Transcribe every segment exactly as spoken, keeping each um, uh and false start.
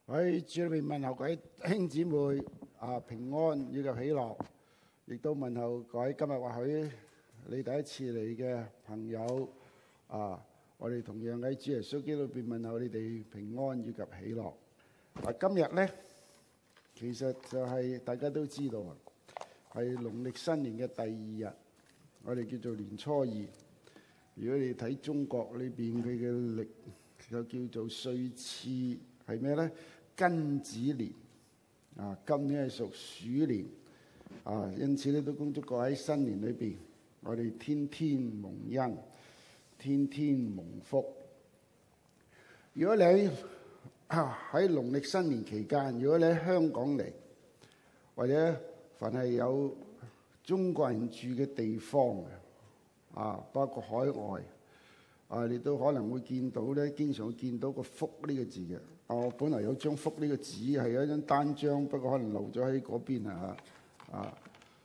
喺主裏面問候各位弟兄姊妹啊，平安以及喜樂，亦都問候各位今日或許你第一次嚟嘅朋友啊，我哋同樣喺主耶穌基督裏邊問候你哋平安以及喜樂。啊，今日咧其實就係大家都知道啊，係農曆新年嘅第二日，我哋叫做年初二。如果你睇中國裏邊佢嘅歷，就叫做歲次係咩咧？庚子年啊，今年係屬鼠年啊，因此咧都恭祝各位喺新年裏邊，我哋天天蒙恩，天天蒙福。如果你喺喺農曆新年期間，如果你喺香港嚟，或者凡係有中國人住嘅地方啊，包括海外啊，你都可能會見到咧，經常會見到個福呢個字嘅。我本來有張福呢個紙係一張單張，不過可能留咗喺嗰邊啊嚇啊！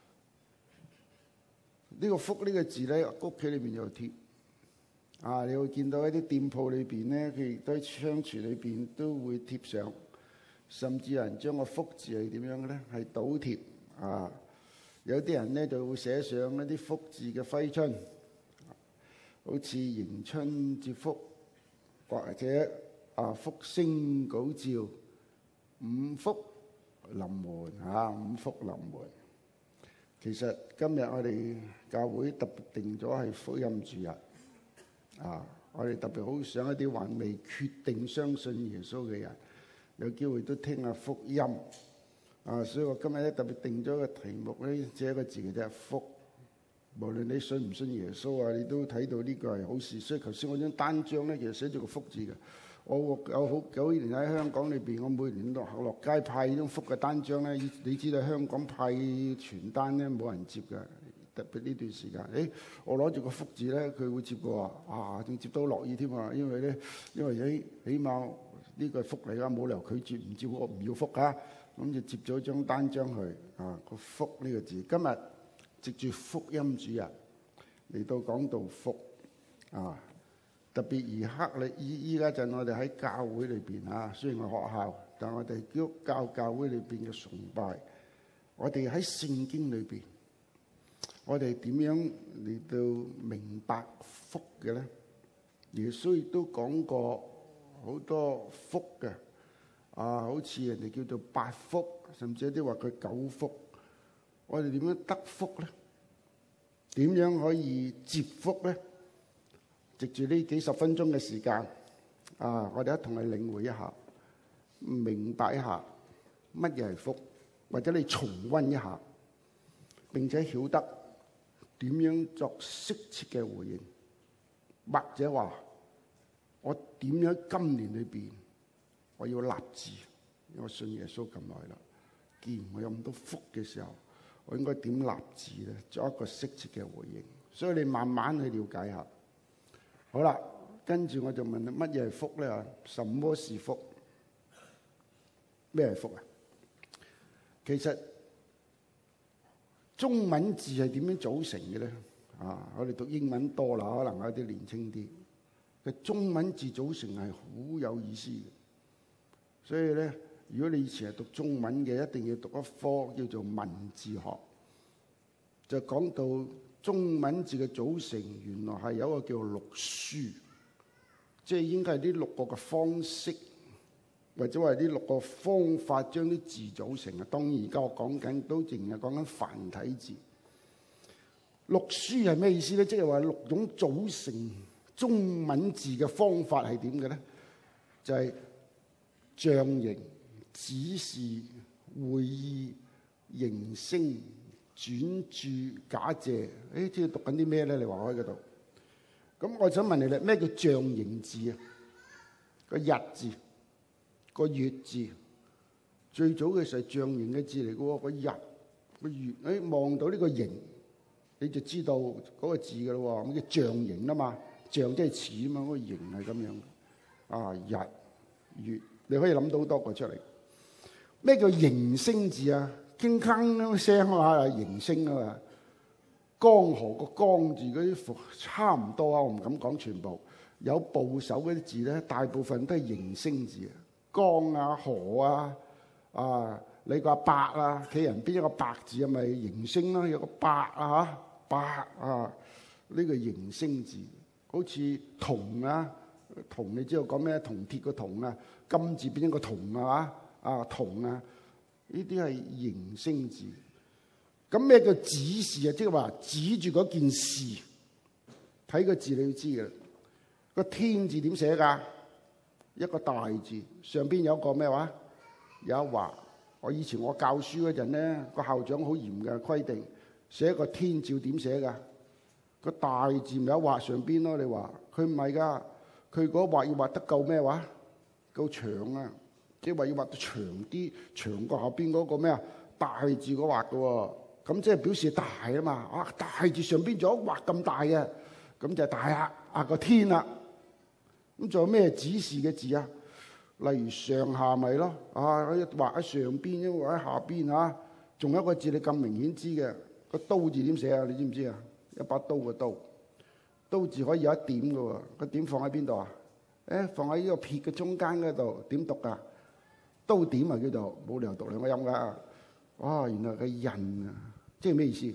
呢個福呢個字咧，屋企裏邊有貼啊，你會見到一啲店鋪裏邊咧，佢亦都喺窗櫥裏邊都會貼上，甚至有人將個福字係點樣嘅咧？係倒貼啊！有啲人咧就會寫上一啲福字嘅揮春，好似迎春接福，或者啊福星高照，五福臨門嚇，五福臨門。其實今日我哋教會特別定咗係福音主日啊！我哋特別好想一啲還未決定相信耶穌嘅人，有機會都聽下福音啊！所以我今日咧特別定咗個題目咧，只係一個字嘅啫，福。無論你信唔信耶穌啊，你都睇到呢個係好事。所以頭先我張單張咧，其實寫咗個福字嘅。我有好九年喺香港裏邊，我每年落落街派呢種福嘅單張咧。你知道香港派傳單咧冇人接嘅，特別呢段時間。誒，我攞住個福字咧，佢會接過啊，啊，仲接到樂意添啊！因為咧，因為起起碼呢個係福嚟㗎，冇理由拒絕唔接我唔要福㗎。咁就接咗張單張去啊，個福呢個字。今日藉住福音主日嚟到講道福啊！特別而刻咧，依依家陣我哋喺教會裏邊啊，雖然係學校，但係我哋基督教教會裏邊嘅崇拜，我哋喺聖經裏邊，我哋點樣嚟到明白福嘅咧？耶穌亦都講過好多福嘅啊，好似人哋叫做八福，甚至有啲話佢九福。我哋點樣得福咧？點樣可以接福咧？藉住呢幾十分鐘嘅時間，啊，我哋一同去領會一下，明白一下乜嘢係福，或者你重溫一下，並且曉得點樣作適切嘅回應，或者話我點樣今年裏邊我要立志，因為我信耶穌咁耐啦，既然我有咁多福嘅時候，我應該點立志咧？作一個適切嘅回應。所以你慢慢去了解下。好啦，跟住我就問你乜嘢係福咧？什麼是福？咩係福啊？其實中文字係點樣組成嘅咧？啊，我哋讀英文多啦，可能有啲年輕啲嘅中文字組成係好有意思嘅。所以咧，如果你以前係讀中文嘅，一定要讀一科叫做文字學，就講到中文字嘅組成，原來係有一個叫六書，即係應該係呢六個嘅方式，或者話呢六個方法將啲字組成啊。當然而家我講緊都淨係講緊繁體字。六書係咩意思咧？即係話六種組成中文字嘅方法係點嘅咧？就係象形、指示、會意、形聲、轉注、假借。誒，即係讀緊啲咩咧？你話我喺嗰度。咁我想問你咧，咩叫象形字啊？個日字、個月字，最早嘅時候係象形嘅字嚟嘅喎。個日、個月，誒望到呢個形，你就知道嗰個字嘅咯喎。咁叫象形啊嘛，象即係似啊嘛，嗰個形係咁樣。啊，日、月，你可以諗到好多個出嚟。咩叫形聲字啊？鏗鏗咁聲啊嘛，形聲啊嘛。江河個江字嗰啲差唔多啊，我唔敢講全部。有部首嗰啲字咧，大部分都係形聲字啊。 江啊、河啊，啊你個伯啊，企人邊一個伯字啊，咪形聲啦，有個伯啊嚇，伯啊呢個形聲字，好似銅啊，銅你知道講咩？銅鐵個銅啊，金字變一個銅啊嚇，啊銅啊，呢啲係形聲字。咁咩叫指示啊？即係話指住嗰件事，睇個字你要知嘅。個天字點寫㗎？一個大字，上邊有一個咩話？有一畫。我以前我教書嗰陣咧，個校長好嚴嘅規定，寫個天照點寫㗎？個大字咪有畫上邊咯。你話佢唔係㗎，佢嗰畫要畫得夠咩話？夠長啊！即係話要畫到長啲，長過後邊嗰個咩啊？大字嗰畫嘅喎。咁即係表示大啊嘛！啊，大字上邊仲有畫咁大嘅，咁就大啊啊個天啦。咁仲有咩指示嘅字啊？例如上下咪咯，啊一畫喺上邊，一畫喺下邊啊。仲有一個字你咁明顯知嘅，個刀字點寫啊？你知唔知啊？一把刀嘅刀，刀字可以有一點嘅喎，個點放喺邊度啊？誒，放喺呢個撇嘅中間嗰度，點讀㗎？刀點啊叫做，冇理由讀兩個音㗎。哇，原來係印啊！即係咩意思？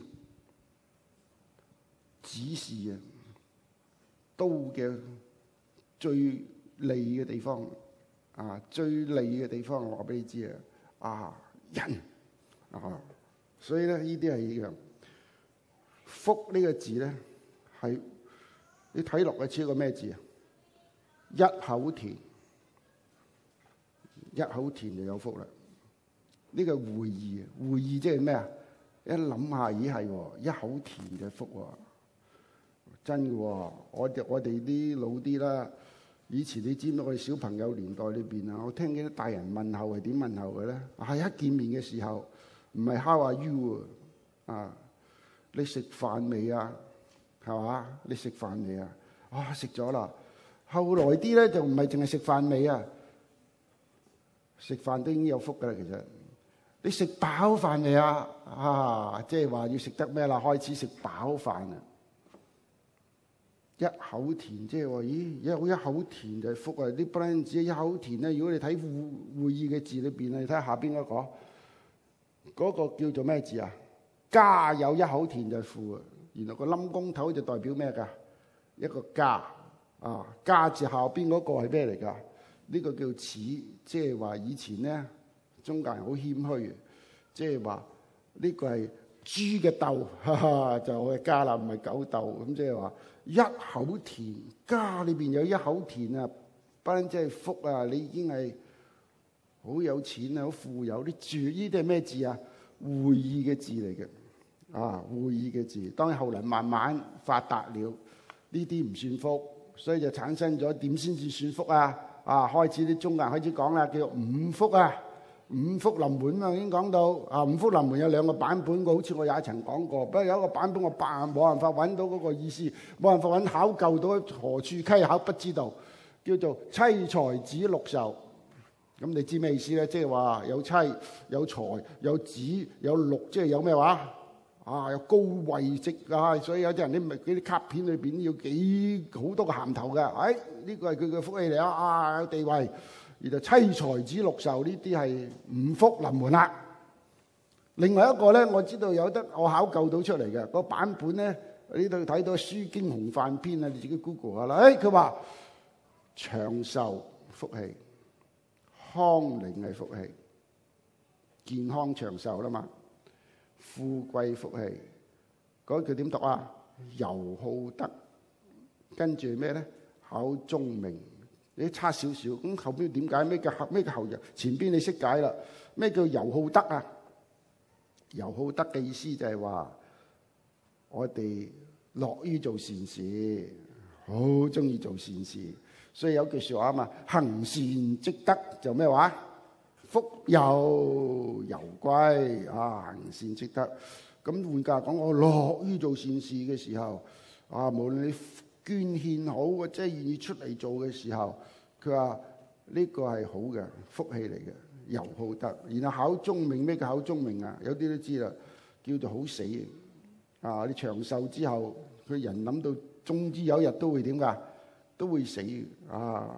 指示啊，刀嘅最利嘅地方啊，最利嘅地方，我話俾你知啊，啊印啊，所以咧呢啲係一樣。福呢個字咧係你睇落去似一個咩字啊？一口田，一口田就有福啦。呢個會意啊，會意即係咩啊？一諗下，咦係喎，一口田嘅福喎，真嘅喎。我哋我哋啲老啲啦，以前你知唔知我哋小朋友年代裏邊啊？我聽見啲大人問候係點問候嘅咧？係一見面嘅時候，唔係 How are you 啊？你食飯未啊？係嘛？你食飯未啊？啊食咗啦。後來啲咧就唔係淨係食飯未啊？食飯都已經有福㗎啦，其實。你食飽飯未啊？啊，即係話要食得咩啦？開始食飽飯啊！一口田，即係話，咦，一一口田就係福啊！啲不單止一口田咧，如果你睇會會意嘅字裏邊啊，你睇下下邊嗰個，嗰個叫做咩字啊？家有一口田就係富啊！原來個冧公頭就代表咩㗎？一個家啊，家字下邊嗰個係咩嚟㗎？呢個叫始，即係話以前咧。中國人好謙虛，即係話呢個係豬嘅竇，哈哈就係家啦，唔係狗竇。咁即係話一口田，家裏邊有一口田啊，不單止係福啊，你已經係好有錢啊，好富有。啲住呢啲係咩字啊？會意嘅字嚟嘅，啊會意嘅字。當然後來慢慢發達了，呢啲唔算福，所以就產生咗點先至算福啊？啊，開始啲中國人開始講啦，叫做五福啊。五福臨門啊，已經講到啊！五福臨門有兩個版本，好似我也曾講過。不過有一個版本我辦冇辦法揾到嗰個意思，冇辦法揾考究到何處稽考不知道，叫做妻財子祿壽。咁你知咩意思咧？即係話有妻、有財、有子、有祿，即係有咩話啊？有高位職啊！所以有啲人啲咪嗰啲卡片裏邊要幾好多個銜頭嘅。哎，呢個係佢嘅福氣嚟啊！啊，有地位。而就妻財子祿壽呢啲係五福臨門啦。另外一個咧，我知道有得我考究到出嚟嘅個版本咧，呢度睇到《書經洪範篇》啊，你自己 Google 下啦。誒，佢話長壽福氣，康寧係福氣，健康長壽啦嘛。富貴福氣，嗰句點讀啊？柔好德，跟住咩咧？考聰明。你差少少，咁後邊點解咩叫後咩叫後人？前邊你識解啦。咩叫柔好德啊？柔好德嘅意思就係話我哋樂於做善事，好中意做善事，所以有句説話啊嘛，行善積德就咩話？福有攸歸啊！行善積德。咁換句話講，我樂於做善事嘅時候啊，無論你捐獻好，或者願意出嚟做嘅時候，佢話呢個係好嘅福氣嚟嘅，柔好德。然後考聰明，咩叫考聰明啊？有啲都知啦，叫做好死啊！你長壽之後，佢人諗到終之有一日都會點㗎？都會死啊！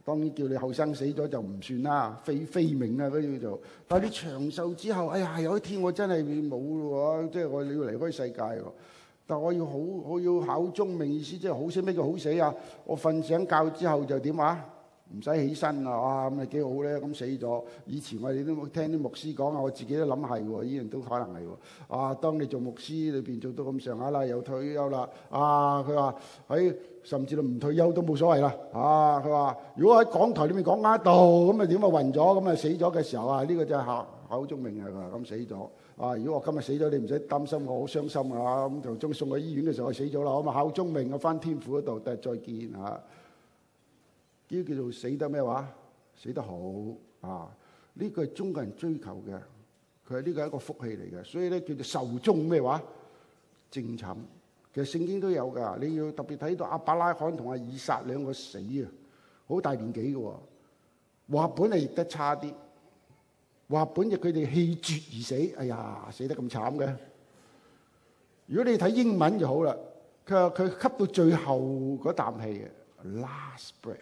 當然叫你後生死咗就唔算啦，非非命啊嗰啲叫做。但係你長壽之後，哎呀有一天我真係冇咯喎，即係我要離開世界喎。但我要好，我要考終命，意思即係好死，咩叫好死啊？我瞓醒覺之後就點啊？唔使起身啊！哇，咁咪幾好咧？咁死咗。以前我哋都聽啲牧師講啊，我自己都諗係喎，依樣都可能係喎。啊，當你做牧師裏邊做到咁上下啦，又退休啦。啊，佢話喺甚至都唔退休都冇所謂啦。啊，佢話如果喺講台裏面講啱道，咁啊點啊暈咗，咁啊死咗嘅時候啊，呢、這個就係考考終命係嘛？咁死咗。啊！如果我今日死咗，你唔使擔心，我好傷心啊！咁就將送去醫院嘅時候，我死咗啦，我咪考終命，我翻天父嗰度，第日再見嚇。呢啲叫做死得咩話？死得好啊！呢個係中國人追求嘅，佢係呢個係一個福氣嚟嘅，所以咧叫做壽終咩話？正寢。其實聖經都有㗎，你要特別睇到亞伯拉罕同阿以撒兩個死啊，好大年紀嘅喎，話本係譯得差啲。話本日佢哋氣絕而死，哎呀，死得咁慘嘅。如果你睇英文就好啦，佢話佢吸到最後嗰啖氣嘅 last breath，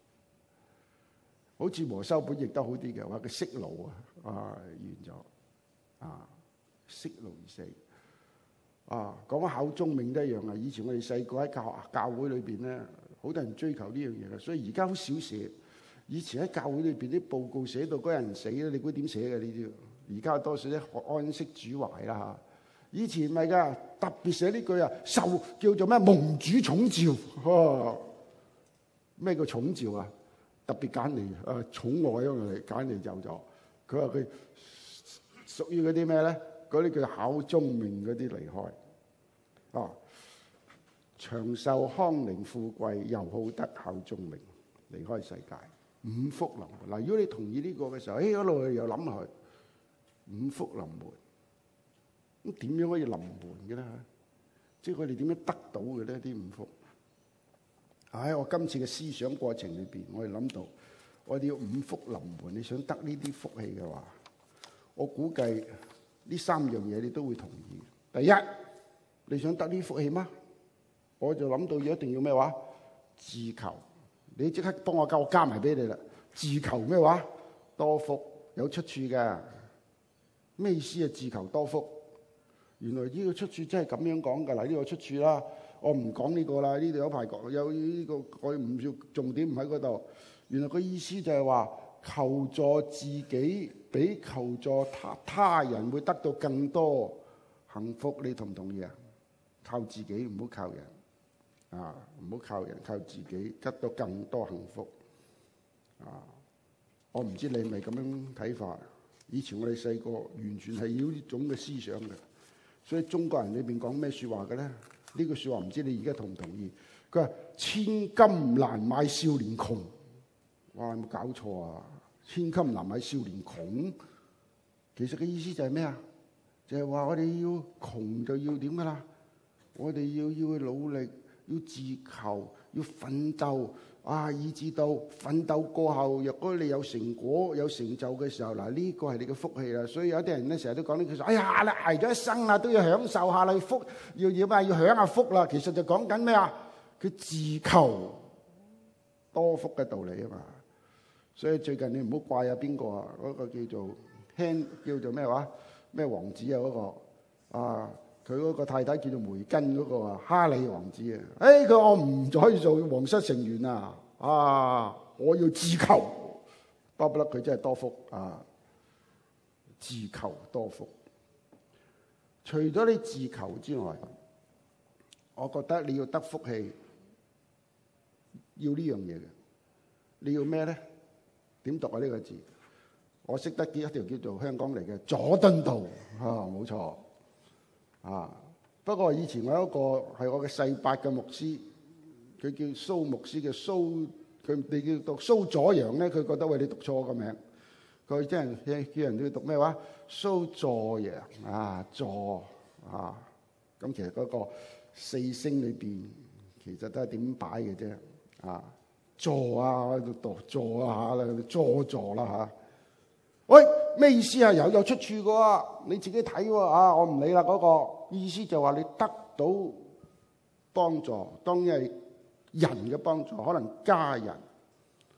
好似和修本譯得好啲嘅，話佢息怒啊，啊完咗啊，息怒而死啊。講翻考終命都一樣啊。以前我哋細個喺教教會裏邊咧，好多人追求呢樣嘢嘅，所以而家好少寫。以前喺教會裏邊啲報告寫到嗰人死咧，你估點寫嘅呢啲？而家多數咧安息主懷啦嚇。以前唔係㗎，特別寫呢句啊，受叫做咩蒙主寵召。咩、哦、叫寵召啊？特別揀嚟啊，寵愛啊嚟揀嚟就咗。佢話佢屬於嗰啲咩咧？嗰啲叫考終命嗰啲離開。啊，長壽康寧富貴又好得考終命，離開世界。五福臨門嗱，如果你同意呢個嘅時候，誒一路又諗落去，五福臨門，咁點樣可以臨門嘅咧？即係我哋點樣得到嘅呢啲五福？喺我今次嘅思想過程裏邊，我哋諗到，我哋要五福臨門。你想得呢啲福氣嘅話，我估計呢三樣嘢你都會同意。第一，你想得呢福氣嗎？我就諗到要一定要咩話？自求。你即刻幫我加，我加埋俾你啦。自求咩話？多福，有出處嘅。咩意思啊？自求多福，原來呢個出處真係咁樣講㗎。嗱，呢個出處啦，我唔講呢個啦。呢度有排講，有呢個我唔要重點唔喺嗰度。原來個意思就係話求助自己，比求助他他人會得到更多幸福。你同唔同意啊？靠自己，唔好靠人。啊！唔好靠人，靠自己，得到更多幸福。啊！我唔知你係咪咁樣睇法。以前我哋細個完全係要呢種嘅思想嘅，所以中國人裏邊講咩説話嘅咧？呢句説話唔知你而家同唔同意？佢話千金難買少年窮。哇！有冇搞錯啊？千金難買少年窮，其實嘅意思就係咩啊？就係話我哋要窮就要點㗎啦？我哋要要去努力。要自求，要奮鬥啊！以至到奮鬥過後，若果你有成果、有成就嘅時候，嗱、這、呢個係你嘅福氣啦。所以有啲人咧成日都講呢句說：哎呀，你捱咗一生啦，都要享受下你福，要要咩？要享下福啦。其實就講緊咩啊？佢自求多福嘅道理啊嘛。所以最近你唔好怪啊邊個啊？嗰、那個叫做輕叫做咩話？咩王子啊嗰、那個啊？佢嗰個太太叫做梅根嗰個啊，哈利王子啊，誒佢話我唔可以做皇室成員啊，啊我要自求，巴不得佢真係多福啊，自求多福。除咗你自求之外，我覺得你要得福氣，要呢樣嘢嘅，你要咩咧？點讀啊呢個字？我識得幾一條叫做香港嚟嘅佐敦道啊，冇錯。啊！不過以前我有一個係我嘅世伯嘅牧師，佢叫蘇牧師嘅蘇，佢哋叫讀蘇佐陽咧，佢覺得喂你讀錯個名，佢真係叫人哋讀咩話？蘇佐陽啊，佐啊！咁其實嗰個四聲裏邊其實都係點擺嘅啫啊！佐啊，我喺度讀佐啊嚇啦，佐助啦嚇。喂，咩意思啊？有有出處嘅喎，你自己睇喎啊！我唔理啦，嗰個意思就話你得到幫助，當然係人嘅幫助，可能家人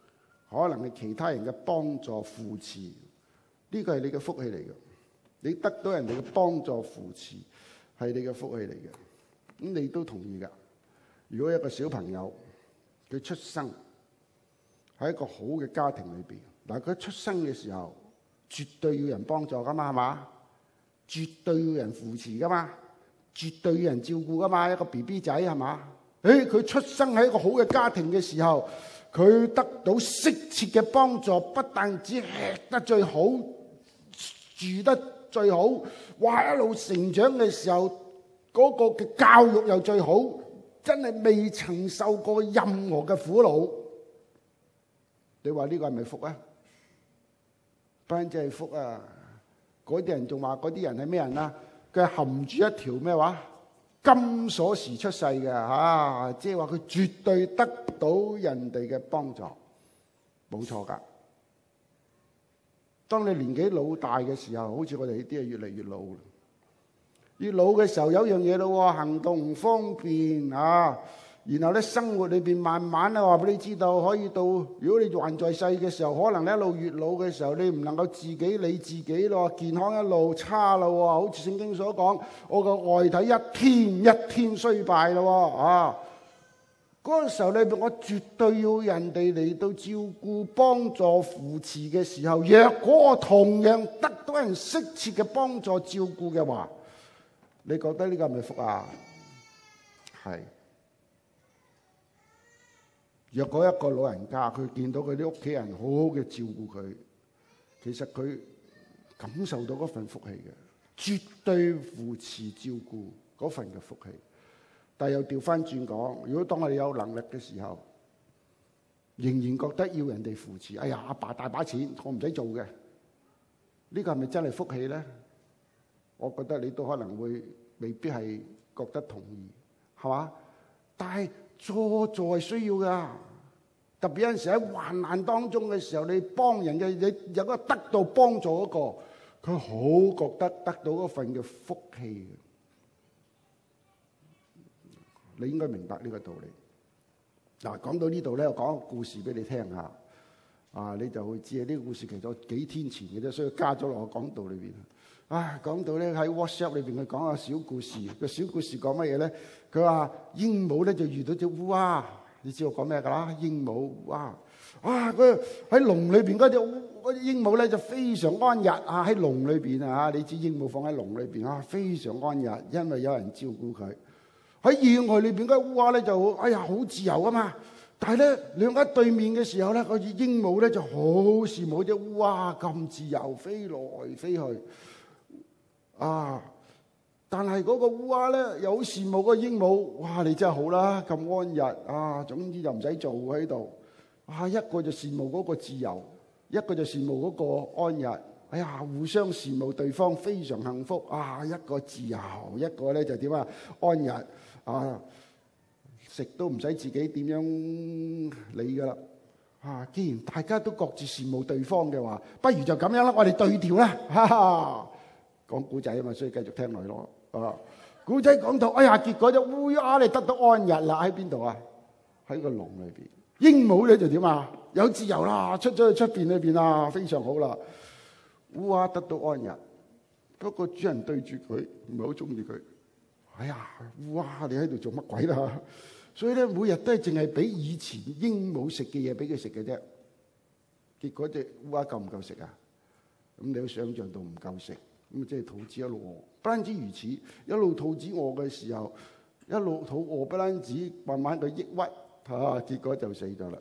可能係其他人嘅幫助扶持，呢個係你嘅福氣嚟嘅。你得到人哋嘅幫助扶持係你嘅福氣嚟嘅。咁你都同意㗎？如果一個小朋友佢出生喺一個好嘅家庭裏邊，嗱，佢出生嘅時候絕對要人幫助㗎嘛，係嘛？絕對要人扶持㗎嘛，絕對要人照顧㗎嘛。一個 B B 仔係嘛？誒，佢出生喺一個好嘅家庭嘅時候，佢得到適切嘅幫助，不但只吃得最好，住得最好，哇！一路成長嘅時候，嗰個嘅教育又最好，真係未曾受過任何嘅苦惱。你話呢個係咪福啊？不單止係福啊！嗰啲人仲話嗰啲人係咩人啊？佢係含住一條咩話金鎖匙出世嘅嚇，即係話佢絕對得到人哋嘅幫助，冇錯㗎。當你年紀老大嘅時候，好似我哋呢啲係越嚟越老啦。越老嘅時候有一樣嘢咯，行動唔方便啊。然後咧，生活裏邊慢慢咧話俾你知道，可以到如果你還在世嘅時候，可能你一路越老嘅時候，你唔能夠自己理自己咯，健康一路差咯。好似聖經所講，我個外體一天一天衰敗咯啊！嗰個時候裏邊，我絕對要人哋嚟到照顧、幫助、扶持嘅時候，若果我同樣得到人適切嘅幫助、照顧嘅話，你覺得呢個係咪福啊？係。若果一個老人家佢見到佢啲屋企人好好嘅照顧佢，其實佢感受到嗰份福氣嘅，絕對扶持照顧嗰份嘅福氣。但係又調翻轉講，如果當我哋有能力嘅時候，仍然覺得要人哋扶持，哎呀，阿爸大把錢，我唔使做嘅，呢個係咪真係福氣咧？我覺得你都可能會未必係覺得同意，係嘛？但係助助係需要㗎，特別有陣時喺患難當中嘅時候，你幫人嘅，你有個得到幫助嗰個，佢好覺得得到嗰份嘅福氣嘅。你應該明白呢個道理。嗱，講到呢度咧，我講個故事俾你聽下，啊，你就會知啊，呢個故事其實幾天前嘅啫，所以加咗落我講道裏邊。啊，講到咧喺 WhatsApp 裏邊，佢講個小故事。個小故事講乜嘢咧？佢話鸚鵡咧就遇到隻烏鴉，你知我講咩㗎啦？鸚鵡烏鴉，啊，佢喺籠裏邊嗰隻嗰隻鸚鵡咧就非常安逸啊！喺籠裏邊啊，你知鸚鵡放喺籠裏邊啊，非常安逸，因為有人照顧佢。喺野外裏邊嗰烏鴉咧就哎呀好自由啊嘛，但係咧兩喺對面嘅時候咧，嗰隻鸚鵡咧就好羨慕隻烏鴉咁自由飛來飛去。啊！但係嗰個烏鴉咧，又好羨慕嗰個鸚鵡。哇！你真係好啦，咁安逸啊！總之就唔使做喺度。啊！一個就羨慕嗰個自由，一個就羨慕嗰個安逸。哎呀，互相羨慕對方，非常幸福啊！一個自由，一個咧就點啊？安逸啊！食都唔使自己點樣理噶啦。啊！既然大家都各自羨慕對方嘅話，不如就咁樣啦，我哋對調啦，哈哈！講古仔啊嘛，所以繼續聽落去咯。啊，古仔講到，哎呀，結果隻烏鴉你得到安逸啦，喺邊度啊？喺個籠裏邊。鸚鵡咧就點啊？有自由啦，出咗去出邊裏邊啊，非常好啦。烏鴉得到安逸，不過主人對住佢唔係好中意佢。哎呀，烏鴉你喺度做乜鬼啦？所以咧，每日都係淨係俾以前鸚鵡食嘅嘢俾佢食嘅啫。結果隻烏鴉夠唔夠食啊？咁你都想象到唔夠食。咁即係肚子一路餓，不單止如此，一路肚子餓嘅時候，一路肚餓，不單止慢慢到抑鬱，嚇、啊，結果就死咗啦。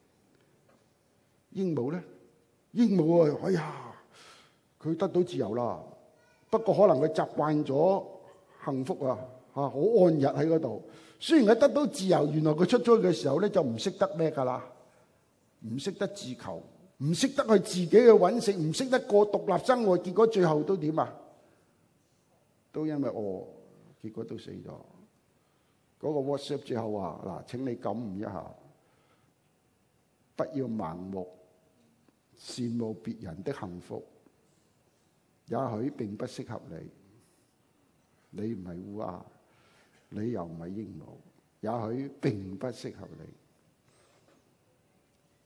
鸚鵡咧，鸚鵡啊，哎呀，佢得到自由啦，不過可能佢習慣咗幸福啊，嚇，好安逸喺嗰度。雖然佢得到自由，原來佢出咗去嘅時候咧就唔識得咩㗎啦，唔識得自求。唔識得去自己去揾食，唔識得過獨立生活，結果最後都點啊？都因為餓，結果都死咗。嗰個 WhatsApp 最後話：嗱，請你感悟一下，不要盲目羨慕別人的幸福，也許並不適合你。你唔係烏鴉，你又唔係鸚鵡，也許並不適合你。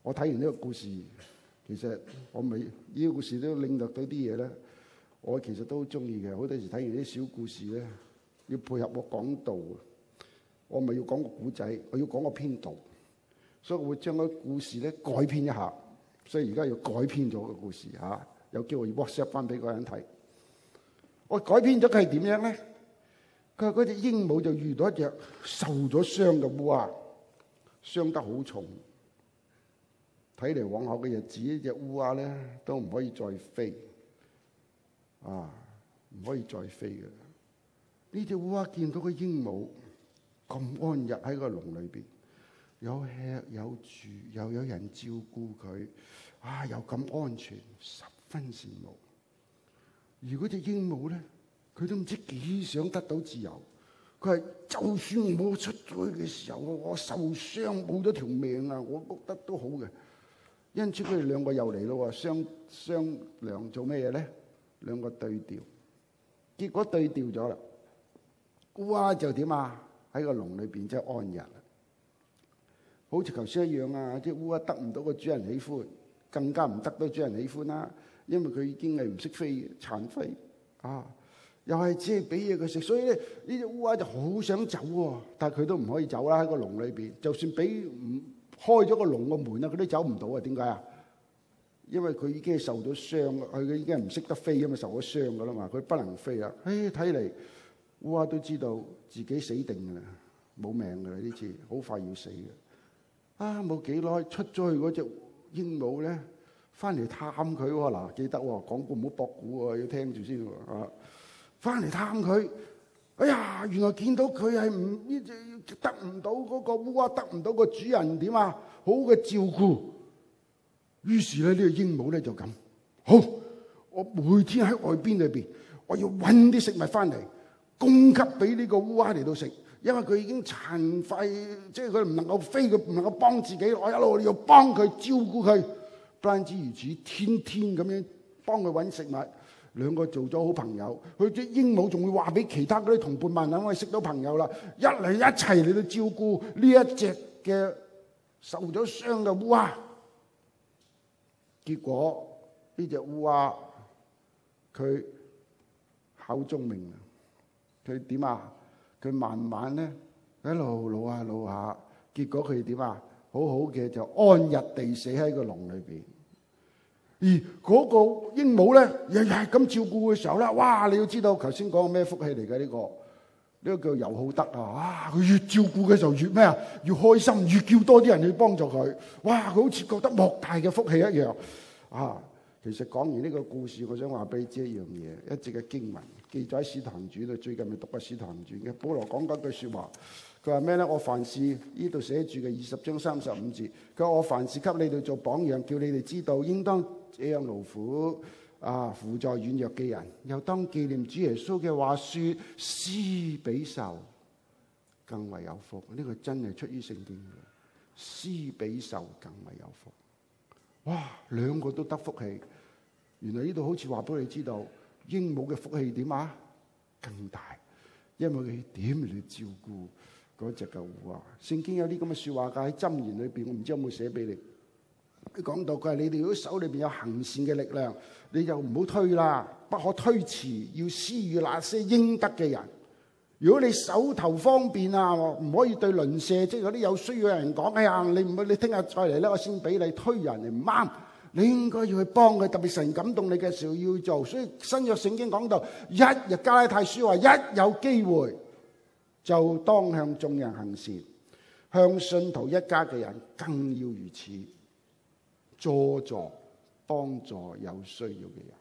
我睇完呢個故事，其實我未呢個故事都領略到啲嘢咧。我其實都好中意嘅。好多時睇完啲小故事咧，要配合我講道，我咪要講個古仔，我要講個編導，所以我會將個故事咧改編一下。所以而家要改編咗個故事嚇，有機會 WhatsApp 翻俾嗰人睇。我改編咗佢係點樣咧？佢話嗰隻鸚鵡就遇到一隻受咗傷嘅烏鴉，傷得好重。睇嚟往後嘅日子，呢隻烏鴉咧都唔可以再飛啊，唔可以再飛嘅。呢隻烏鴉見到個鸚鵡咁安逸喺個籠裏邊，有吃有住，又有人照顧佢，啊，又咁安全，十分羨慕。而嗰隻鸚鵡咧，佢都唔知幾想得到自由。佢係就算我出咗去嘅時候，我受傷冇咗條命啊，我覺得都好嘅。因此佢哋兩個又嚟咯，商商量做咩嘢咧？兩個對調，結果對調咗啦。烏鴉就點啊？喺個籠裏邊即係安逸啦。好似頭先一樣啊！啲烏鴉得唔到個主人喜歡，更加唔得到主人喜歡啦。因為佢已經係唔識飛，殘廢啊！又係只係俾嘢佢食，所以咧呢隻烏鴉就好想走喎，但係佢都唔可以走啦。喺個籠裏邊，就算俾唔開咗個籠個門啊，佢都走唔到啊！點解啊？因為佢已經係受咗傷，佢已經係唔識得飛，因為受咗傷噶啦嘛，佢不能飛啦。唉，睇嚟烏鴉都知道自己死定噶啦，冇命噶啦，呢次好快要死嘅。啊，冇幾耐出咗去嗰隻鸚鵡咧，翻嚟探佢喎。嗱，記得喎，講故唔好駁古喎，要聽住先喎。啊，翻嚟探佢，哎呀，原來見到佢係唔呢隻得唔到嗰個烏鴉，得唔到個主人點啊，好嘅照顧。於是咧，呢個鸚鵡咧就咁，好，我每天喺外邊裏邊，我要揾啲食物翻嚟供給俾呢個烏鴉嚟到食。因為佢已經殘廢，即係佢唔能夠飛，佢唔能夠幫自己，我一路要幫佢照顧佢。不單止如此，天天咁樣幫佢揾食物，兩個做咗好朋友。佢啲鸚鵡仲會話俾其他嗰啲同伴們，等我哋識到朋友啦，一嚟一齊嚟到照顧呢一隻嘅受咗傷嘅烏鴉。結果呢隻烏鴉佢考中命啦，佢點啊？佢慢慢咧一路老下老下，結果佢點啊？好好嘅就安逸地死喺個籠裏邊。而嗰個鸚鵡咧，日日咁照顧嘅時候咧，哇！你要知道頭先講咩福氣嚟嘅呢個？呢個叫尤浩德啊！哇！佢越照顧嘅時候越咩啊？越開心，越叫多啲人去幫助佢。哇！佢好似覺得莫大嘅福氣一樣啊！其實講完呢個故事，我想話俾你知一樣嘢，一節嘅經文記載喺《使徒行傳》度，最近咪讀過《使徒行傳》嘅。保羅講嗰句説話，佢話咩咧？我凡事呢度寫住嘅二十章三十五節，佢話我凡事給你哋做榜樣，叫你哋知道應當這樣勞苦啊，扶助軟弱嘅人，又當紀念主耶穌嘅話説：施比受更為有福。呢、這個真係出於聖經嘅，施比受更為有福。哇！兩個都得福氣。原來呢度好似話俾你知道，鸚鵡嘅福氣點啊？更大，因為佢點嚟照顧嗰隻嘅烏鴉。聖經有啲咁嘅説話㗎，喺箴言裏邊，我唔知有冇寫俾你。佢講到佢話：你哋如果手裏邊有行善嘅力量，你就唔好推啦，不可推遲，要施予那些應得嘅人。如果你手頭方便啊，唔可以對鄰舍，即係嗰啲有需要嘅人講：哎呀，你唔好，你聽日再嚟咧，我先俾你。推人嚟唔啱，你應該要去幫佢。特別神感動你嘅時候要做。所以新約聖經講到，一日加拉太書話：一有機會就當向眾人行善，向信徒一家嘅人更要如此，助助幫助有需要嘅人。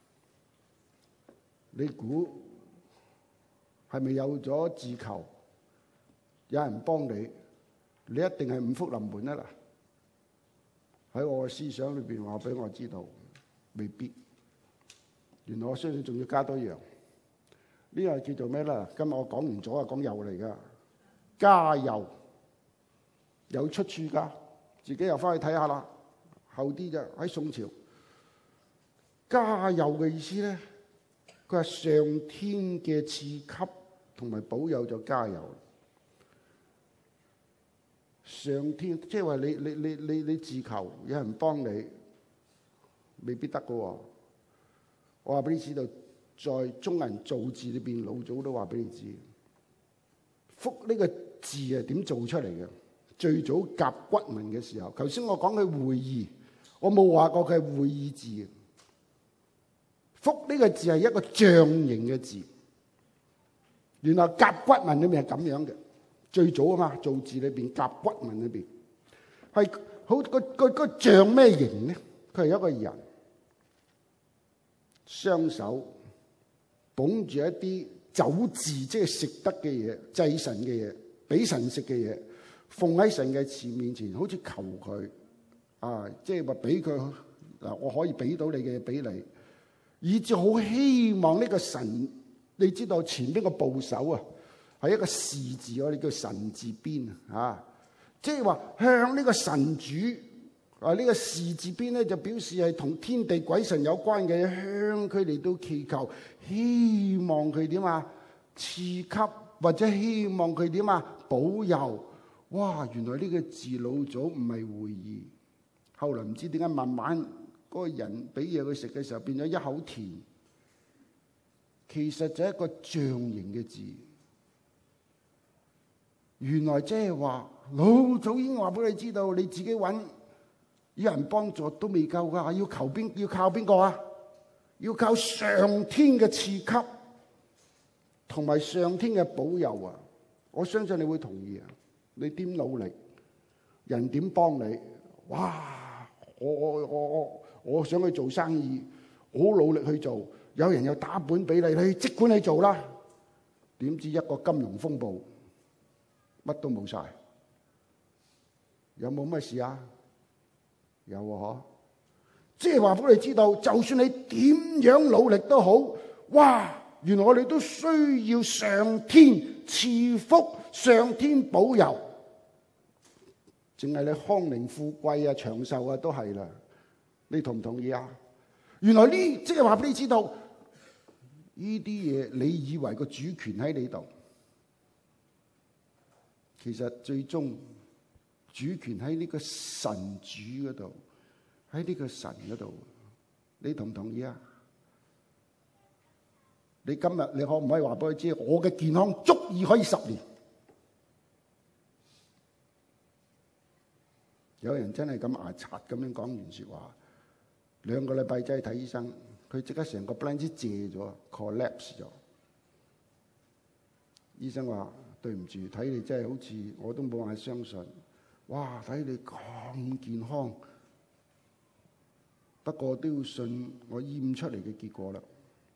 你估係咪有咗自求，有人幫你，你一定係五福臨門啊啦？喺我嘅思想裏邊話俾我知道，未必。原來我相信仲要加多樣，呢個叫做咩啦？今日我講完咗啊，講油嚟噶，加油有出處噶，自己又翻去睇下啦。後啲就喺宋朝，加油嘅意思咧，佢係上天嘅賜給同埋保佑就加油。 上天即係話你你你你你自求，有人幫你，未必得㗎喎。我話俾你知道，在中國人造字裏邊，老早都話俾你知，福呢個字係點做出嚟嘅？最早甲骨文嘅時候，頭先我講佢會意，我冇話過佢係會意字。福呢個字係一個象形嘅字，原來甲骨文裏面係咁樣嘅。最早啊嘛，造字裏邊甲骨文裏邊係好個個個象咩形咧？佢係一個人，雙手捧住一啲酒漬，即係食得嘅嘢，祭神嘅嘢，俾神食嘅嘢，奉喺神嘅前面前，好似求佢啊，即係話俾佢嗱，我可以俾到你嘅嘢俾你，以至好希望呢個神，你知道前邊個部首啊？係一個士字，我哋叫神字邊啊，即係話向呢個神主啊，呢個士字邊咧就表示係同天地鬼神有關嘅，向佢哋都祈求，希望佢點啊賜給，或者希望佢點啊保佑。哇！原來呢個字老早唔係會意，後來唔知點解慢慢嗰個人俾嘢佢食嘅時候變咗一口甜，其實就係一個象形嘅字。原來即係話老早已經話俾你知道，你自己揾有人幫助都未夠噶，要求邊要靠邊個啊？要靠上天嘅賜給同埋上天嘅保佑啊！我相信你會同意啊！你點努力，人點幫你？哇！我我我我我想去做生意，好努力去做，有人又打本俾你，你即管去做啦。點知一個金融風暴，乜都冇晒，有冇乜事啊？有啊，嗬！即係話俾你知道，就算你點樣努力都好，哇！原來我哋都需要上天賜福，上天保佑。淨係你康寧富貴啊、長壽啊，都係啦。你同唔同意啊？原來呢，即係話俾你知道，呢啲嘢你以為個主權喺你度？其實最終主權喺呢個神主嗰度，喺呢個神嗰度，你同唔同意啊？你今日你可唔可以話俾佢知，我嘅健康足以可以十年？有人真係咁牙刷咁樣講完説話，兩個禮拜仔去睇醫生，佢即刻成個 balance 謝咗 collapse 咗。醫生話：對唔住，睇你真係好似我都冇眼相信。哇！睇你咁健康，不過都要信我驗出嚟嘅結果啦。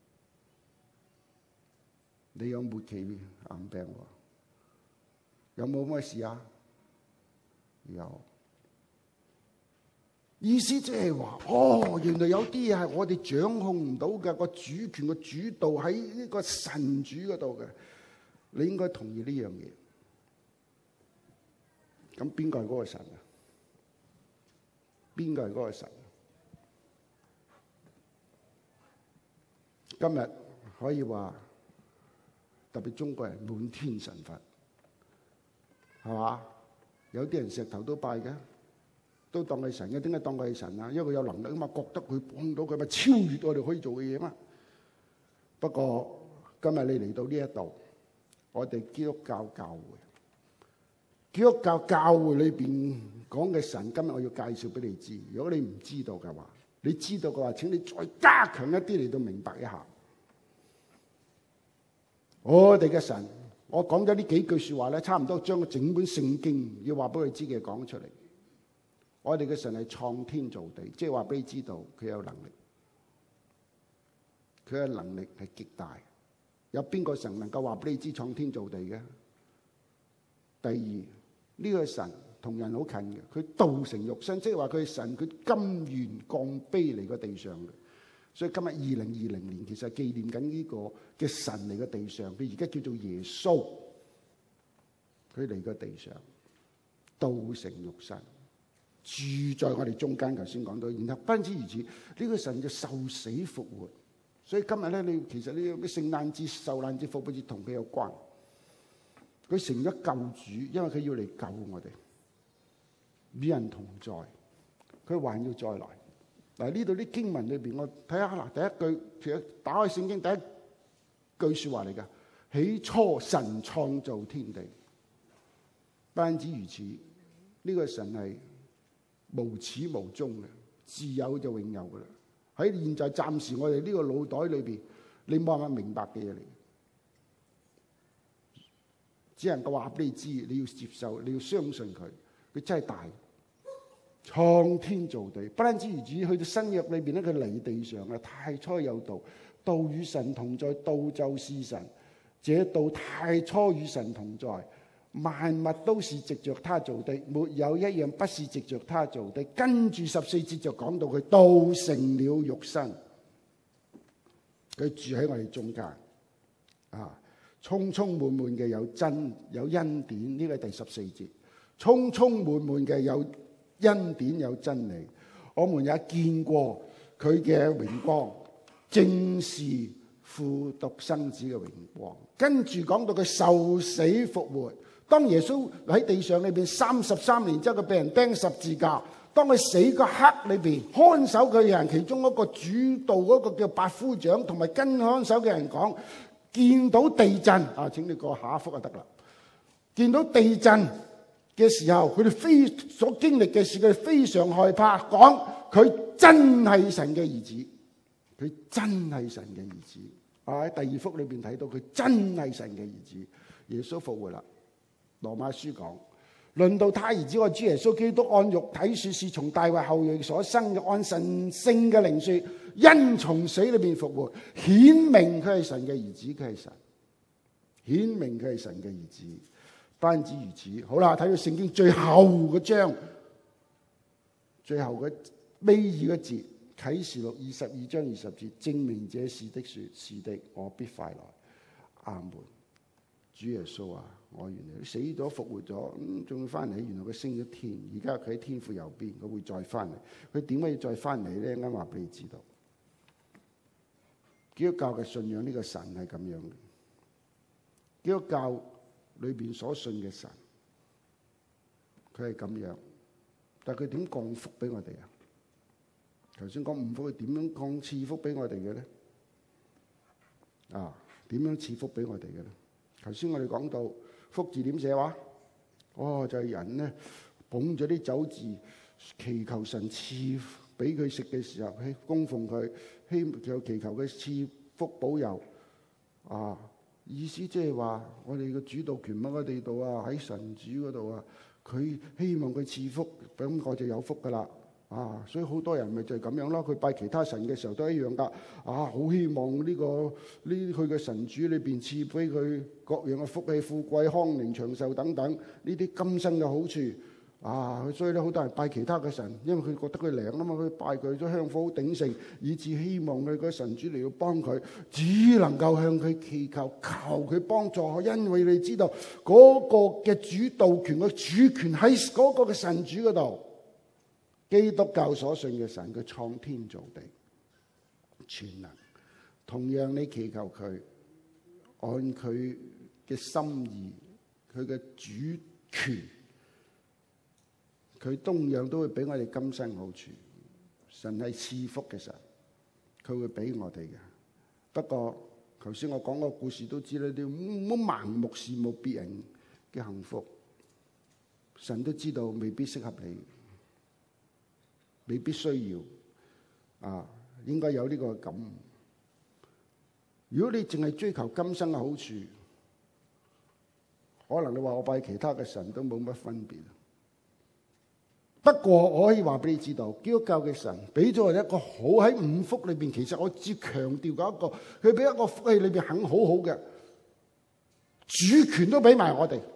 你有末期癌病喎？有冇乜事啊？有。意思即係話，哦，原來有啲嘢係我哋掌控唔到嘅，個主權個主導喺呢個神主嗰度嘅。你應該同意呢樣嘢。咁邊個係嗰個神啊？邊個係嗰個神？今日可以話，特別中國人滿天神佛，係嘛？有啲人石頭都拜嘅，都當佢神嘅。點解當佢係神啊？因為佢有能力啊嘛，覺得佢幫到佢咪超越我哋可以做嘅嘢嘛。不過今日你嚟到呢一度，我哋基督教教會，基督教教會裏邊講嘅神，今日我要介紹俾你知。如果你唔知道嘅話，你知道嘅話，請你再加強一啲嚟到明白一下。我哋嘅神，我講咗呢幾句說話咧，差唔多將整本聖經要話俾佢知嘅講出嚟。我哋嘅神係創天造地，即係話俾你知道佢有能力，佢嘅能力係極大。有邊個神能夠話俾你知創天造地嘅？第二，呢個神同人好近嘅，佢道成肉身，即係話佢係神，佢甘願降卑嚟個地上嘅。所以今日二零二零年其實係紀念緊呢個嘅神嚟個地上，佢而家叫做耶穌，佢嚟個地上道成肉身，住在我哋中間。頭先講到，然後不單止如此，呢個神就受死復活。所以今日咧，你其實呢個聖誕節、受難節、復活節同佢有關。佢成咗救主，因為佢要嚟救我哋。 與人同在，佢還要再來。嗱，呢度啲經文裏邊，我睇下嗱，第一句其實打開聖經第一句説話嚟㗎。起初神創造天地，不單止如此，呢、這個神係無始無終嘅，自有就永有㗎啦。喺現在暫時我哋呢個腦袋裏邊，你冇辦法明白嘅嘢嚟，只能夠話俾你知，你要接受，你要相信佢，佢真係大，創天造地。不單止如此，去到新約裏邊咧，佢嚟地上啊，太初有道，道與神同在，道就是神。這道太初與神同在，萬物都是藉着他造的，沒有一樣不是藉着他造的。跟住十四節就講到佢道成了肉身，佢住喺我哋中間啊，充充滿滿嘅有真有恩典，呢個係第十四節，充充滿滿嘅有恩典有真理，我們也見過佢嘅榮光，正是父獨生子嘅榮光。跟住講到佢受死復活，當耶穌喺地上裏邊三十三年之後，佢被人釘十字架，當佢死個刻裏邊，看守佢嘅人其中一個主導嗰個叫百夫長，同埋跟看守嘅人講，見到地震啊，請你過下一幅就得啦。見到地震嘅時候，佢哋非所經歷嘅事，佢哋非常害怕，講佢真係神嘅兒子，佢真係神嘅兒子。喺第二幅裏邊睇到佢真係神嘅兒子，耶穌復活啦。羅馬書講，論到他兒子我主耶穌基督，按肉體說是從大衛後裔所生嘅，按神聖嘅靈說，因從死裏邊復活，顯明佢係神嘅兒子，佢係神，顯明佢係神嘅兒子。不單止如此，好啦，睇到聖經最後嗰章，最後嘅尾二個節。啟示錄二十二章二十節，證明這是的說，是的，我必快來。阿門。主耶穌啊，我原來死咗復活咗，咁仲要翻嚟？原來佢升咗天，而家佢喺天父右邊，佢會再翻嚟。佢點解要再翻嚟咧？啱話俾你知道。基督教嘅信仰呢個神係咁樣嘅。基督教裏邊所信嘅神，佢係咁樣，但係佢點降福俾我哋啊？頭先講五福，佢點樣降賜福俾我哋嘅咧？啊，點樣賜福俾我哋嘅咧？頭先我哋講到福字點寫話？哦，就係、是、人咧捧咗啲酒字，祈求神賜俾佢食嘅時候，去供奉佢，希就祈求佢賜福保佑。啊，意思即係話我哋嘅主導權喺我哋度啊，喺神主嗰度啊，佢希望佢賜福，咁我就有福噶啦。啊，所以好多人咪就係咁樣咯。佢拜其他神嘅時候都一樣噶。啊，好希望呢、這個呢佢嘅神主裏邊賜俾佢各樣嘅福氣、富貴、康寧、長壽等等呢啲今生嘅好處。啊，所以咧好多人拜其他嘅神，因為佢覺得佢靈啊嘛，佢拜佢咗香火好鼎盛，以至希望佢個神主嚟到幫佢，只能夠向佢祈求，求佢幫助。因為你知道嗰、那個嘅主導權、個主權喺嗰個嘅神主嗰度。基督教所信嘅神，佢創天造地，全能。同樣你祈求佢，按佢嘅心意，佢嘅主權，佢同樣都會俾我哋今生好處。神係賜福嘅神，佢會俾我哋嘅。不過頭先我講個故事都知啦，你唔好盲目羨慕別人嘅幸福，神都知道未必適合你。你必須要啊，應該有呢個感悟。如果你淨係追求今生嘅好處，可能你話我拜其他嘅神都冇乜分別。不過我可以話俾你知道，基督教嘅神俾咗我哋一個好喺五福裏邊，其實我只強調過一個，佢俾一個福氣裏邊肯好好嘅主權都俾埋我哋。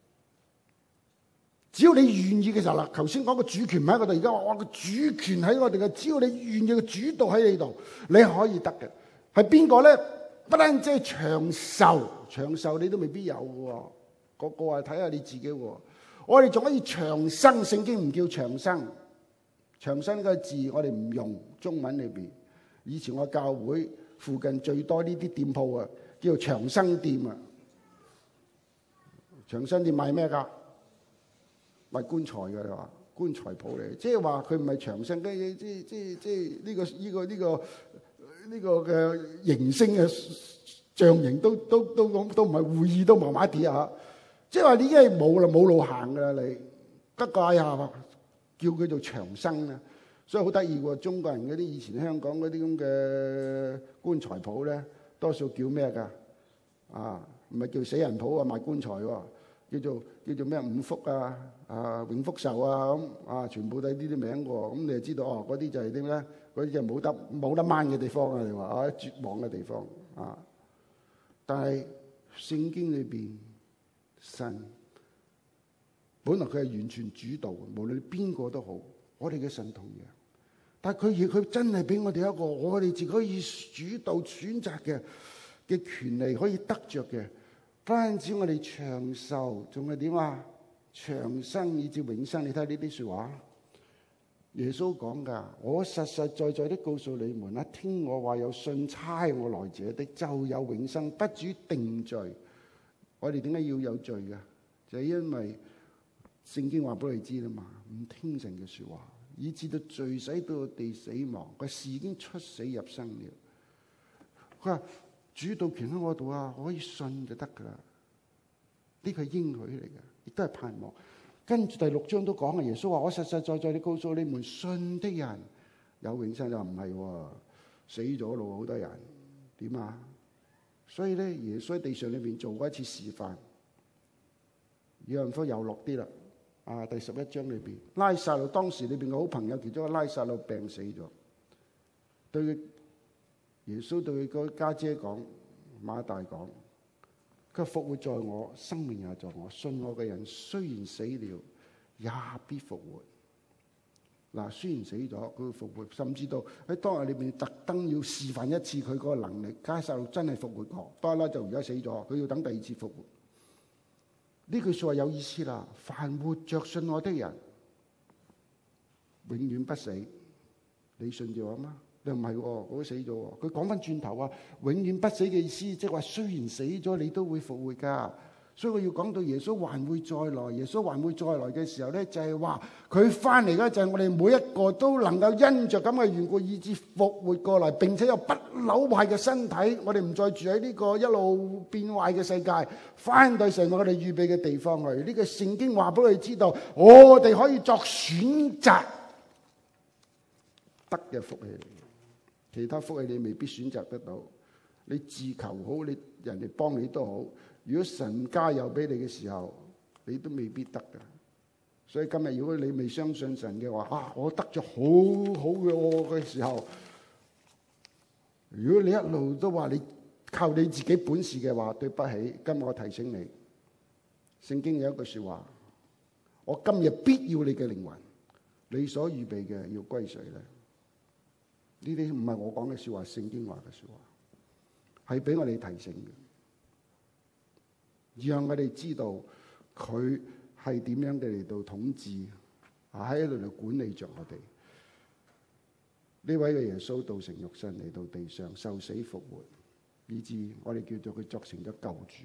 只要你願意嘅時候啦，頭先講個主權唔喺嗰度，而家話個主權喺我哋嘅。只要你願意嘅主導喺你度，你可以得嘅。係邊個咧？不單止係長壽，長壽你都未必有嘅。個個係睇下你自己。我哋仲可以長生，聖經唔叫長生。長生呢個字我哋唔用中文裏邊。以前我教會附近最多呢啲店鋪啊，叫做長生店啊。長生店賣咩噶？賣棺材嘅，你話棺材鋪嚟，即係話佢唔係長生嘅，即即即呢個呢個呢個呢個嘅形聲嘅象形都都都都唔係會意都麻麻地啊！即係話你已經係冇啦，冇路行噶啦，你得個哎呀叫佢做長生啊！所以好得意喎，中國人嗰啲以前香港嗰啲咁嘅棺材鋪咧，多數叫咩㗎？啊，唔係叫死人鋪啊，賣棺材喎，叫做叫做咩五福啊、啊永福壽啊咁啊，全部都係呢啲名喎。咁你就知道哦，嗰啲就係點咧？嗰啲就冇得冇得掹嘅地方啊！你話啊，絕望嘅地方啊！但係聖經裏邊神本來佢係完全主導，無論邊個都好，我哋嘅神同樣。但係佢亦佢真係俾我哋一個我哋自己可以主導選擇嘅嘅權利，可以得着嘅。不單止我哋長壽，仲係點啊？長生以至永生。你睇呢啲說話，耶穌講噶，我實實在在的告訴你們啊，聽我話有信差我來者的，就有永生，不至於定罪。我哋點解要有罪嘅？就係因為聖經話俾你知啦嘛，唔聽神嘅說話。以至到罪使到我哋死亡，個事已經出死入生了。佢話主導權喺我度啊，我可以信就得噶啦。呢個係應許嚟嘅，亦都係盼望。跟住第六章都講啊，耶穌話：我實實在在地告訴你們，信的人有永生。就唔係喎，死咗咯，好多人點啊？所以咧，耶穌喺地上裏邊做過一次示範。約翰福音又落啲啦。啊！第十一章裏邊，拉撒路當時裏邊嘅好朋友，其中一個拉撒路病死咗，對佢耶穌對佢個家姐講，馬大講，佢復活在我，生命也在我，信我嘅人雖然死了，也必復活。嗱，雖然死咗，佢會復活，甚至到喺當日裏邊特登要示範一次佢嗰個能力。拉撒路真係復活過，不過啦就而家死咗，佢要等第二次復活。呢句說話有意思啦！凡活着信我的人，永遠不死。你信住我嗎？你唔係喎，我都死咗喎。佢講翻轉頭啊，永遠不死嘅意思，即係話雖然死咗，你都會復活㗎。所以我要講到耶穌還會再來。耶穌還會再來嘅時候咧，就係話佢翻嚟咧，就係我哋每一個都能夠因着咁嘅緣故，以致復活過嚟，並且有不朽壞嘅身體。我哋唔再住喺呢個一路變壞嘅世界，翻到成我哋預備嘅地方去。呢個聖經話俾我哋知道，我哋可以作選擇得嘅福氣。其他福氣你未必選擇得到，你自求好，你人哋幫你都好。如果神加油俾你嘅時候，你都未必得㗎。所以今日如果你未相信神嘅話，啊，我得咗好好嘅我嘅時候，如果你一路都話你靠你自己本事嘅話，對不起，今日我提醒你，聖經有一句說話，我今日必要你嘅靈魂，你所預備嘅要歸誰咧？呢啲唔係我講嘅說話，聖經話嘅說話，係俾我哋提醒嘅。讓我哋知道佢係點樣嘅嚟到統治，喺度嚟管理着我哋。呢位嘅耶穌道成肉身嚟到地上受死復活，以致我哋叫做佢作成咗救主。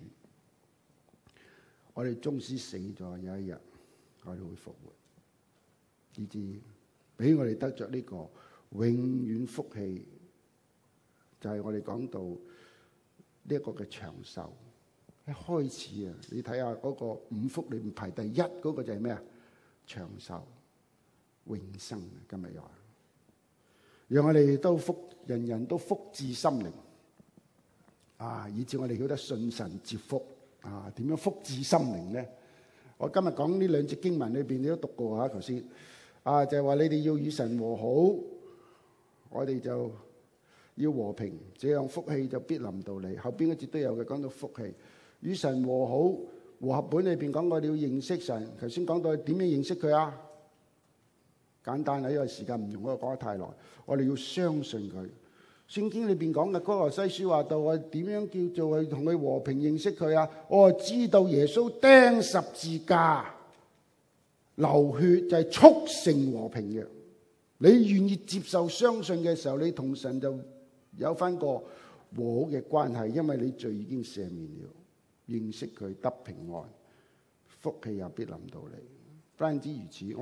我哋縱使死咗，有一日我哋會復活，以致俾我哋得着呢個永遠福氣。就係、是、我哋講到呢一個嘅長壽。一開始啊，你睇下嗰個五福裏面排第一嗰個就係咩啊？長壽永生。今日又話，讓我哋都福，人人都福至心靈啊，以致我哋曉得信神接福啊。點樣福至心靈咧？我今日講呢兩節經文裏邊，你都讀過啊。頭先啊，就係話你哋要與神和好，我哋就要和平，這樣福氣就必臨到你。後邊嗰節都有嘅，講到福氣。與神和好，和合本裏邊講過，你要認識神。頭先講到點樣認識佢啊？簡單啊，因為時間唔容我講得太耐。我哋要相信佢。聖經裏邊講嘅哥羅西書話到，我點樣叫做去同佢和平認識佢啊？我知道耶穌釘十字架流血就係促成和平嘅。你願意接受相信嘅時候，你同神就有翻個和好嘅關係，因為你罪已經赦免了。認識佢得平安，福氣又必臨到你。不單止如此，我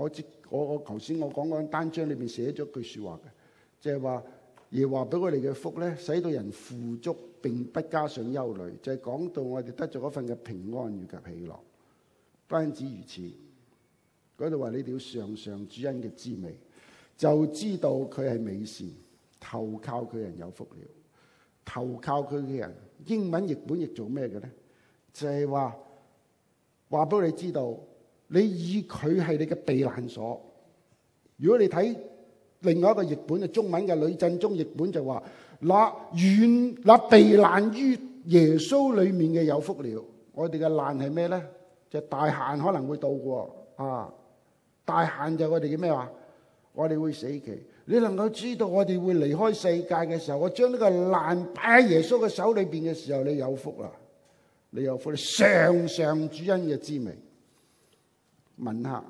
我我頭先我講嗰單章裏邊寫咗句説話嘅，就係話耶和華俾我哋嘅福咧，使到人富足並不加上憂慮，就係講到我哋得咗嗰份嘅平安與及喜樂。不單止如此，嗰度話你哋要嘗嘗主恩嘅滋味，就知道佢係美善，投靠佢人有福了。投靠佢嘅人，英文譯本譯做咩嘅咧？就係話話俾你知道，你以佢係你嘅避難所。如果你睇另外一個譯本嘅中文嘅呂振中譯本就話：那遠那避難於耶穌裡面嘅有福了。我哋嘅難係咩咧？就係大限可能會到嘅啊！大限就係我哋嘅咩話？我哋會死期。你能夠知道我哋會離開世界嘅時候，我將呢個難擺喺耶穌嘅手裏邊嘅時候，你有福啦！你有福，你嘗嘗主恩嘅滋味。問下，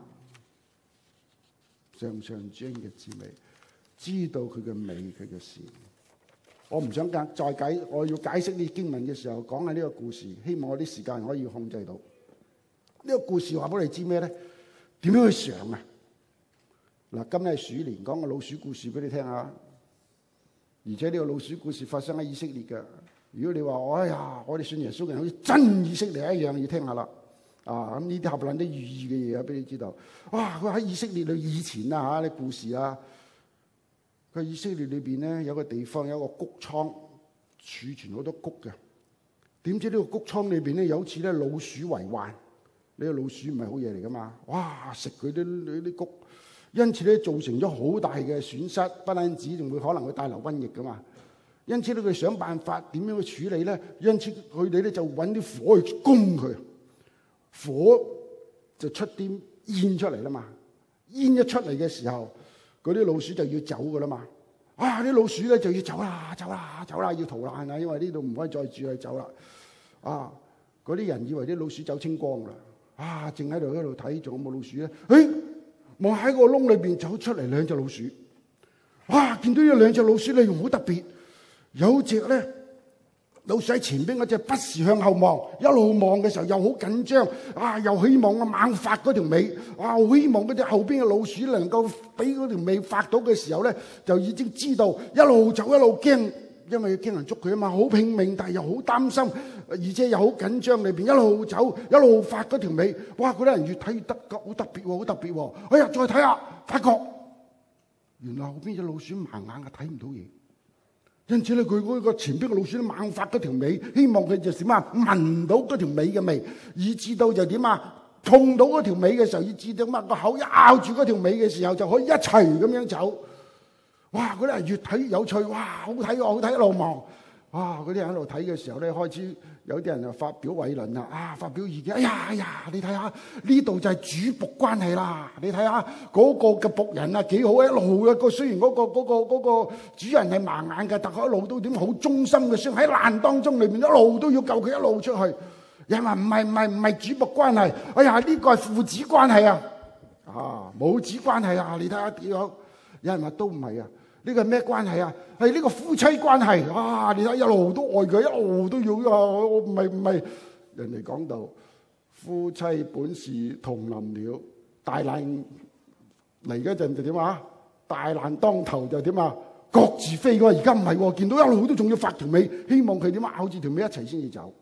嘗嘗主恩嘅滋味，知道佢嘅美，佢嘅善。我唔想解再解，我要解釋呢經文嘅時候，講下呢個故事，希望我啲時間可以控制到。呢個故事話俾你知咩咧？點樣去嘗啊？嗱，今日係鼠年，講個老鼠故事俾你聽下。而且呢個老鼠故事發生喺以色列嘅。如果你話哎呀，我哋信耶穌嘅人好似真以色列一樣，要聽下啦。啊，咁呢啲合撚啲寓意嘅嘢啊，俾你知道。哇！佢喺以色列裏以前啊嚇，啲故事啊，佢以色列裏邊咧有個地方有一個谷倉，儲存好多谷嘅。點知呢個谷倉裏邊咧有次咧老鼠為患，呢個老鼠唔係好嘢嚟噶嘛。哇！食佢啲啲谷。因此咧，造成咗好大嘅損失，不單止仲會可能會帶流瘟疫噶嘛。因此咧，佢想辦法點樣去處理咧？因此佢哋咧就揾啲火去攻佢，火就出啲煙出嚟啦嘛。煙一出嚟嘅時候，嗰啲老鼠就要走噶啦嘛。啊！啲老鼠咧就要走啦，走啦，走啦，要逃難啊！因為呢度唔可以再住，去走啦。啊！嗰啲人以為啲老鼠走清光啦。啊！正喺度喺度睇，仲有冇老鼠咧？誒！望喺個窿裏邊走出嚟兩隻老鼠，哇！見到呢兩隻老鼠咧，用好特別，有隻咧老鼠喺前邊嗰隻不時向後望，一路望嘅時候又好緊張，啊！又希望啊猛發嗰條尾，啊！好希望嗰隻後邊嘅老鼠能夠俾嗰條尾發到嘅時候咧，就已經知道一路走一路驚，因為驚人捉佢啊嘛，好拼命，但係又好擔心。而且又好緊張，裏邊一路走一路發嗰條尾，哇！嗰啲人越睇越得好特別喎，好特別喎！哎呀，再睇下，發覺原來後邊隻老鼠盲眼嘅，睇唔到嘢。因此咧，佢嗰個前邊嘅老鼠猛發嗰條尾，希望佢就點啊？聞到嗰條尾嘅味，以至到就點啊？碰到嗰條尾嘅時候，以至到乜個口一咬住嗰條尾嘅時候，就可以一齊咁樣走。哇！嗰啲人越睇越有趣，哇！好睇喎，好睇，一路望。哇！嗰啲人喺度睇嘅時候咧，開始有啲人就發表偉論啦，啊，發表意見。哎呀哎呀，你睇下呢度就係主僕關係啦。你睇下嗰個嘅僕人啊，幾好，一路啊個雖然嗰個嗰個嗰個主人係盲眼嘅，但係一路都點好忠心嘅，想喺難當中裏面一路都要救佢一路出去。有人話唔係唔係唔係主僕關係，哎呀呢個係父子關係啊，啊母子關係啊，你睇下點樣？有人話都唔係啊。呢個係咩關係啊？係呢個夫妻關係啊！你睇一路都愛佢，一路都要啊！我唔係唔係，人哋講到夫妻本是同林鳥，大難嚟嗰陣就點啊？大難當頭就點啊？各自飛喎！而家唔係喎，見到一路都仲要發條尾，希望佢點啊？咬住條尾一齊先至走。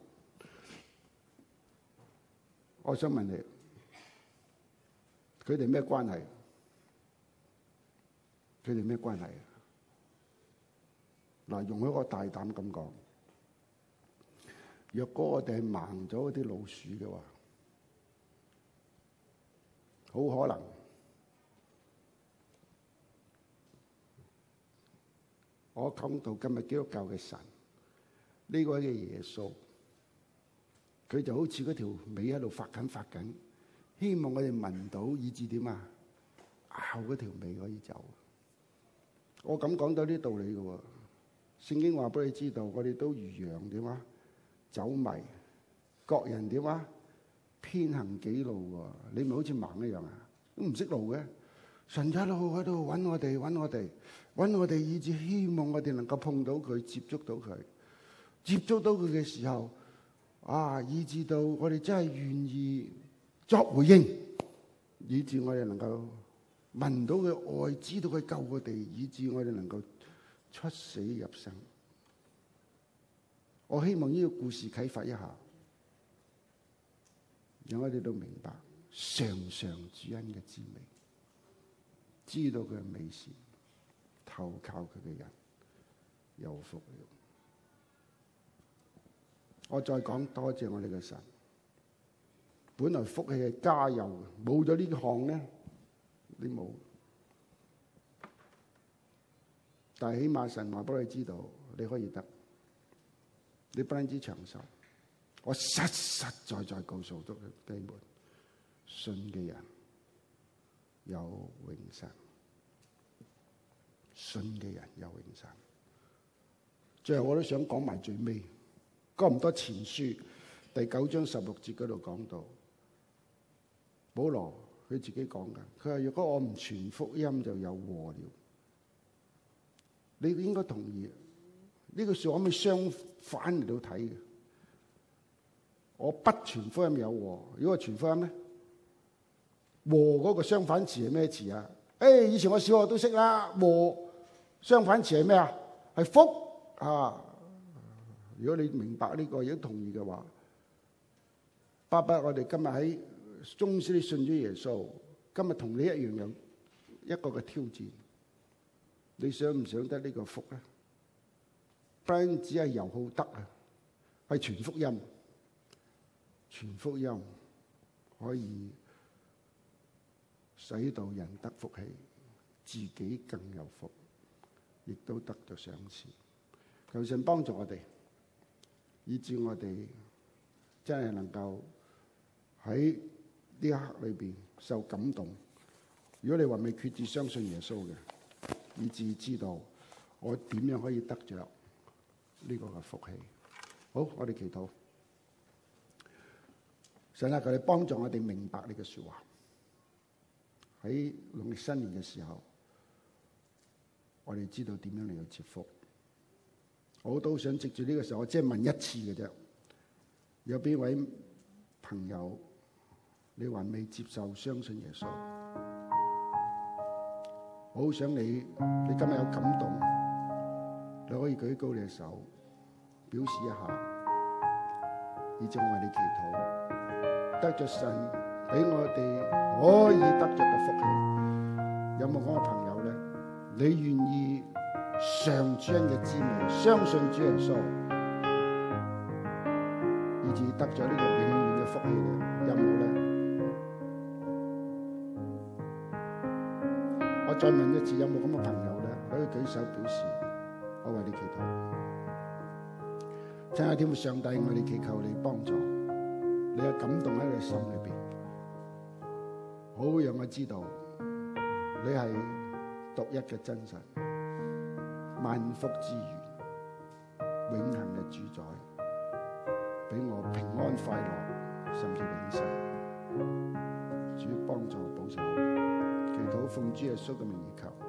我想問你，佢哋咩關係？佢哋咩關係？嗱，用一個大膽咁講，若果我哋係盲咗嗰啲老鼠嘅話，好可能我講到今日基督教嘅神呢個嘅耶穌，佢就好似嗰條尾喺度發緊發緊，希望我哋聞到以至點啊，咬嗰條尾可以走。我咁講到啲道理嘅喎。聖經話俾你知道，我哋都如羊點啊，走迷，各人點啊，偏行己路喎。你咪好似盲一樣啊，都唔識路嘅。神一路喺度揾我哋，揾我哋，揾我哋，以至希望我哋能夠碰到佢，接觸到佢，接觸到佢嘅時候，啊，以至到我哋真係願意作回應，以至我哋能夠聞到佢愛，知道佢救我哋，以致我哋能夠出死入生。我希望呢個故事啟發一下，讓我哋都明白嘗嘗主恩嘅滋味，知道佢嘅美善，投靠佢嘅人有福了。我再講，多謝我哋嘅神。本來福氣係加油嘅，冇咗呢項咧，你冇。但係起碼神話俾你知道，你可以得，你不單止長壽。我實實在在告訴到你們，信嘅人有永生，信嘅人有永生。最後我都想講埋最尾，哥林多前書第九章十六節嗰度講到，保羅佢自己講㗎，佢話如果我唔傳福音就有禍了。你應該同意呢句說話，可唔可以相反嚟到睇嘅？我不傳福音有禍，如果我傳福音咧，禍嗰個相反詞係咩詞啊？誒、哎，以前我小學都識啦，禍相反詞係咩啊？係福啊！如果你明白呢、這個，亦都同意嘅話，巴不我哋今日喺中師你信咗耶穌，今日同你一樣有一個嘅挑戰。你想唔想得呢個福咧？不單止係由好得啊，係傳福音，傳福音可以使到人得福氣，自己更有福，亦都得到賞賜。求神幫助我哋，以致我哋真係能夠喺呢一刻裏邊受感動。如果你話未決志相信耶穌嘅，以致知道我點樣可以得着呢個嘅福氣。好，我哋祈禱。神啊，求你幫助我哋明白你嘅說話。喺農曆新年嘅時候，我哋知道點樣嚟到接福。我都想藉住呢個時候，我只係問一次嘅啫。有邊位朋友你還未接受相信耶穌？我好想你，你今日有感動，你可以舉高你嘅手，表示一下，以致我為你祈禱，得着神俾我哋可以得着嘅福氣。有冇咁嘅朋友咧？你願意嘗主恩嘅滋味，相信主耶穌，以致得着呢個永遠嘅福氣咧？有冇咧？我再問一次，有冇咁嘅朋友咧？可以舉手表示，我為你祈禱。親愛的天父上帝，我哋祈求你幫助，你嘅感動喺你心裏邊，好讓我知道你係獨一嘅真神，萬福之源，永恆嘅主宰，俾我平安快樂，甚至永生。主幫助保守。祈禱奉主耶穌嘅名而求。